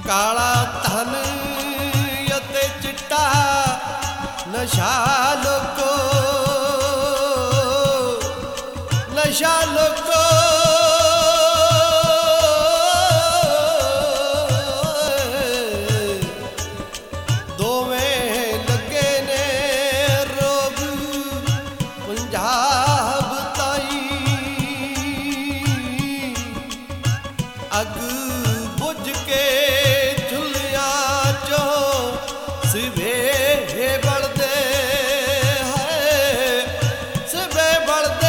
ਕਾਲਾ ਧਨ ਅਤੇ ਚਿੱਟਾ ਨਸ਼ਾ ਲੋਕੋ, ਨਸ਼ਾ ਲੋਕੋ। ਦੋਵੇਂ ਲੱਗੇ ਨੇ ਰੋਗ ਪੰਜਾਬ ਤਾਈ, ਅੱਗ ਬੁਝ ਕੇ ਚੁੱਲ੍ਹਿਆਂ ਚੋਂ ਸਿਵੇ ਬਲਦੇ ਹੈ, ਸਿਵੇ ਬਲਦੇ।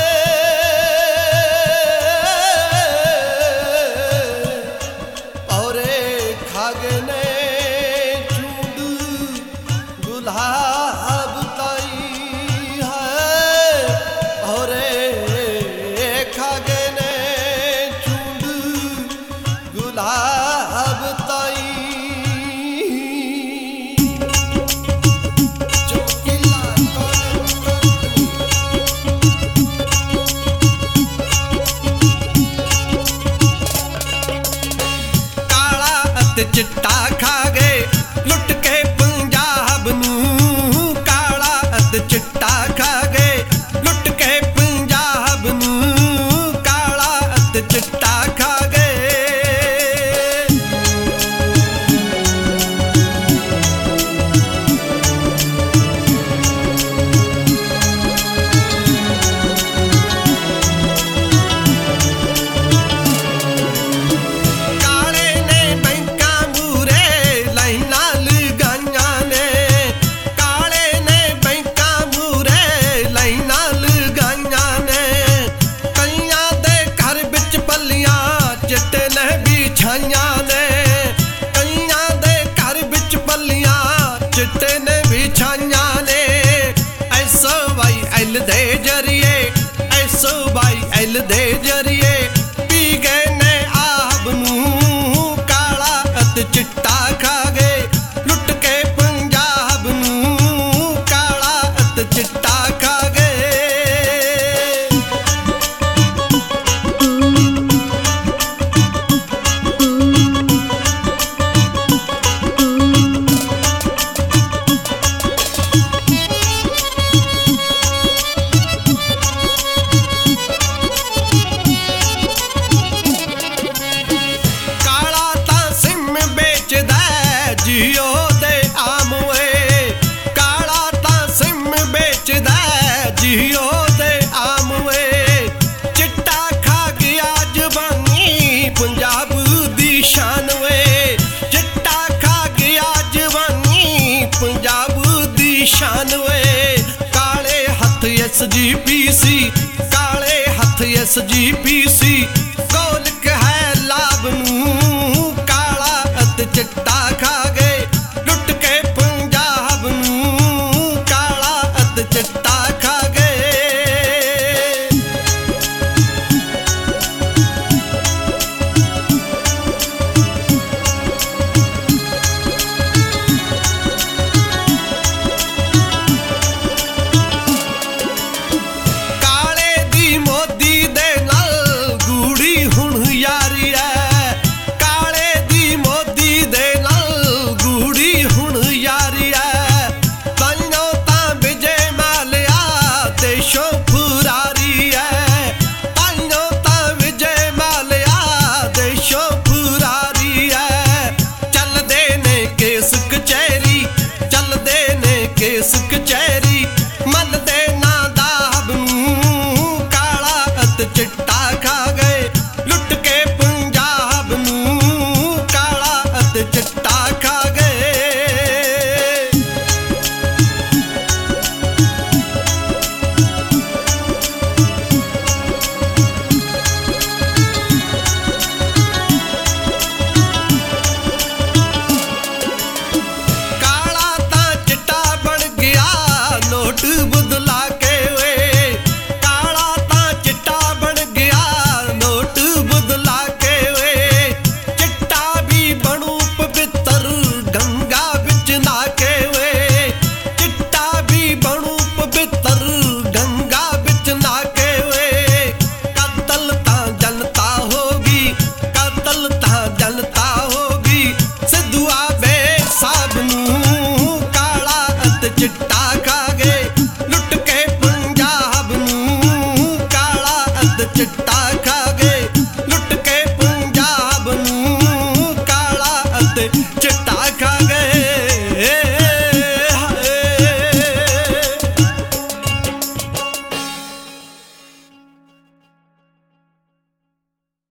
ਔਰੇ ਖਾ ਗਏ ਨੇ ਚੂੰਡ ਗੁਲਾਬ ਤਾਈ ਹੈ, ਔਰੇ ਖਾ ਗਏ ਨੇ ਚੂੰਡ ਗੁਲਾਬ ਤਾਈ। ਕਾਲਾ ਅਤੇ ਚਿੱਟਾ ਖਾ ਗਏ ਲੁੱਟ ਕੇ ਪੰਜਾਬ ਨੂੰ, ਕਾਲਾ ਅਤੇ ਚਿੱਟਾ ਖਾ ਗਏ ਲੁੱਟ ਕੇ ਪੰਜਾਬ ਨੂੰ, ਕਾਲਾ ਅਤੇ ਚਿੱਟਾ ਖਾ ਗਏ। ਕਾਲੇ ਨੇ ਬੈਂਕਾਂ ਮੂਹਰੇ ਲਾਈਨਾਂ ਲਗਾਈਆਂ ਨੇ, ਕਾਲੇ ਨੇ ਬੈਂਕਾਂ ਮੂਹਰੇ ਲਾਈਨਾਂ ਲਗਾਈਆਂ ਨੇ। ਕਈਆਂ ਦੇ ਘਰ ਵਿੱਚ ਪੱਲੀਆਂ ਚਿੱਟੇ ਨੇ ਵਿਛਾਈਆਂ ਨੇ, ਕਈਆਂ ਦੇ ਘਰ ਵਿੱਚ ਪੱਲੀਆਂ ਚਿੱਟੇ ਨੇ ਵਿਛਾਈਆਂ ਨੇ। SYL ਦੇ ਜਰੀਏ, SYL ਦੇ ਜਰੀਏ ਪੀ ਗਏ ਨੇ ਆਬ ਨੂੰ, ਕਾਲਾ ਅਤੇ ਚਿੱਟਾ ਖਾ ਗਏ ਲੁੱਟ ਕੇ ਪੰਜਾਬ ਨੂੰ, ਕਾਲਾ ਅਤੇ ਚਿੱਟਾ ਖਾ ਗਏ। ਕਾਲਾ ਤਾਂ ਸਿਮ ਵੇਚਦਾ ਜੀਓ ਦੇ ਆਮ ਵੇ, ਕਾਲਾ ਤਾਂ ਸਿਮ ਵੇਚਦਾ ਜੀਓ ਦੇ ਆਮ ਵੇ। ਚਿੱਟਾ ਖਾ ਗਿਆ ਜਵਾਨੀ ਪੰਜਾਬ ਦੀ ਸ਼ਾਨ ਵੇ, ਚਿੱਟਾ ਖਾ ਗਿਆ ਜਵਾਨੀ ਪੰਜਾਬ ਦੀ ਸ਼ਾਨ ਵੇ। ਕਾਲੇ ਹੱਥ SGPC, ਕਾਲੇ ਹੱਥ SGPC ਗੋਲਕ ਹੈ ਲਾਭ ਨੂੰ, ਕਾਲਾ ਅਤੇ ਚਿੱਟਾ ਖਾ ਗਏ ਲੁੱਟ ਕੇ ਪੰਜਾਬ ਨੂੰ, ਕਾਲਾ ਅਤੇ ਚਿੱਟਾ ਖਾ ਗਏ। ਕਾਲੇ ਦੀ ਮੋਦੀ ਦੇ ਨਾਲ ਗੂੜ